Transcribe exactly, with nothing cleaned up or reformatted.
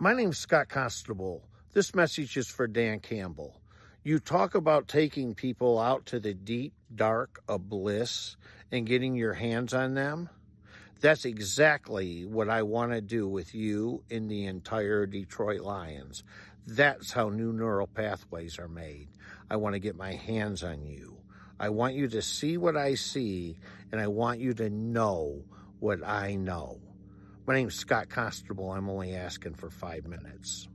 My name's Scott Constable. This message is for Dan Campbell. You talk about taking people out to the deep, dark abyss and getting your hands on them. That's exactly what I want to do with you and the entire Detroit Lions. That's how new neural pathways are made. I want to get my hands on you. I want you to see what I see, and I want you to know what I know. My name's Scott Constable. I'm only asking for five minutes.